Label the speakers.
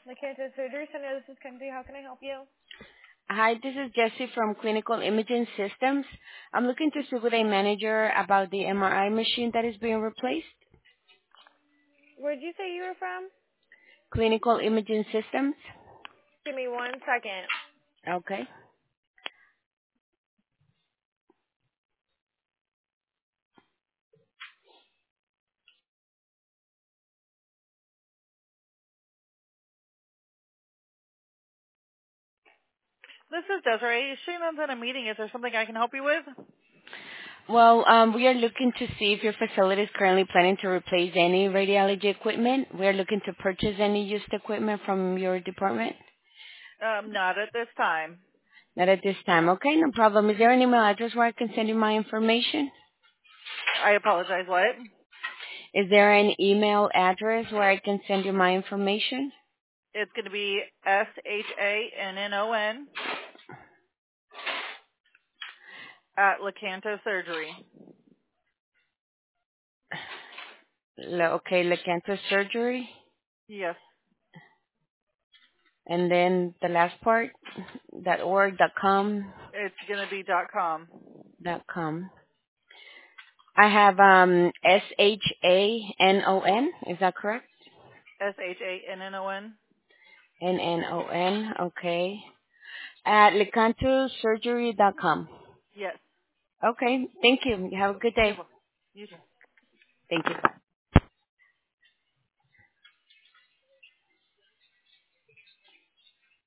Speaker 1: The Cancer Surgery Center, this is Kenzie. How can I help you?
Speaker 2: Hi, this is Jessie from Clinical Imaging Systems. I'm looking to speak with a manager about the MRI machine that is being replaced.
Speaker 1: Where'd you say you were from?
Speaker 2: Clinical Imaging Systems.
Speaker 1: Give me 1 second.
Speaker 2: Okay.
Speaker 1: This is Desiree. Shannon's in a meeting. Is there something I can help you with?
Speaker 2: Well, we are looking to see if your facility is currently planning to replace any radiology equipment. We are looking to purchase any used equipment from your department.
Speaker 1: Not at this time.
Speaker 2: Not at this time. Okay, no problem. Is there an email address where I can send you my information?
Speaker 1: I apologize. What?
Speaker 2: Is there an email address where I can send you my information?
Speaker 1: It's going to be SHANNON at Lecanto Surgery.
Speaker 2: Okay, Lecanto Surgery.
Speaker 1: Yes.
Speaker 2: And then the last part, .org, .com,
Speaker 1: It's going to be .com.
Speaker 2: .com. I have SHANON. Is that correct?
Speaker 1: SHANNON.
Speaker 2: NNON. Okay. At lecantosurgery.com.
Speaker 1: Yes.
Speaker 2: Okay. Thank you. You have a good
Speaker 1: You're
Speaker 2: day.
Speaker 1: welcome. You too.
Speaker 2: Thank you.